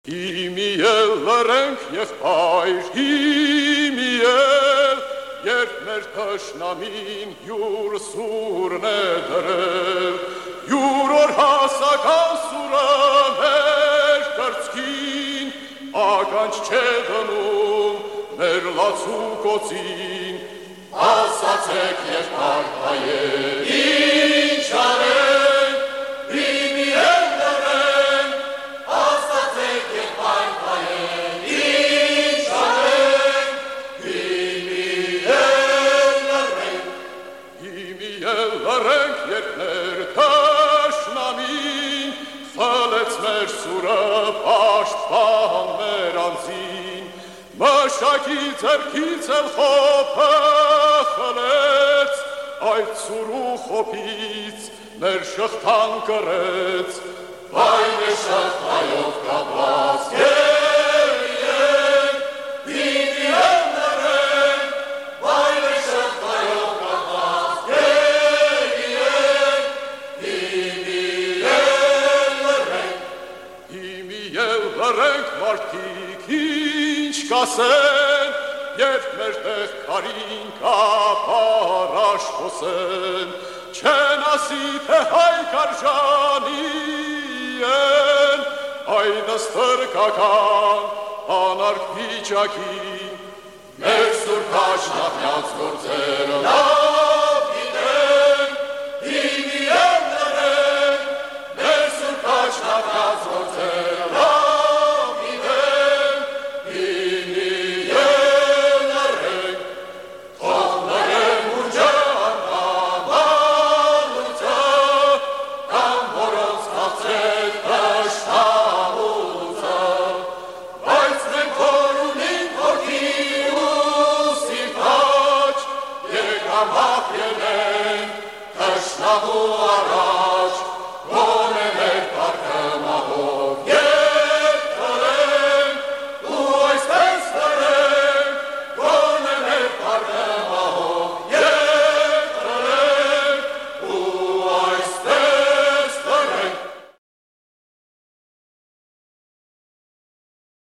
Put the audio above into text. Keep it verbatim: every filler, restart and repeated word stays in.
Իմիել լրենք և պայր, իմիել, երբ մեր թշնամին յուր սուրն է դրել, յուր օր հասական սուրը մեր կրծքին, ականջ չէ դնում մեր լացուկոցին, ասացեք և պարպայել, ինչ արել, իմիել լրենք, ասացեք և պարպայել, ինչ արել, իմիել լրենք, իմիել լրենք, երբ մեր թշնամին, խլեց մեր սուրը պաշտպան մեր անձին, մշակի ձեռքից էլ խոփը խլեց, այդ սուրու խոփից մեր շղթան կրեց, վայ մեր շղթայով կապված գերիենք, իմիել լրենք, վայ մեր շղթայով կապված գերիենք, իմիել լրենք, իմիել լրենք մարդիկ ինչ կասեն, երբ մեր տեղ քարին կապարաշ խոսեն, չեն ասի, թե հայ կարժանի են, այն ստրկական անարգ վիճակին, մեր սուրբ դաշնամյաց գործերը լավ գիտեն, իմիել լրենք, մեր սուրբ դաշնամյաց գործերը լավ գիտեն, իմիել լրենք, թող լրեմ ուրջը անդամալույցը, կամ որոնց քաղցրեց դաշնամուծը, բայց մենք որ ունենք ոգի ու սիրտ աճ, եկամ հաղթել ենք դաշնամու առաջ,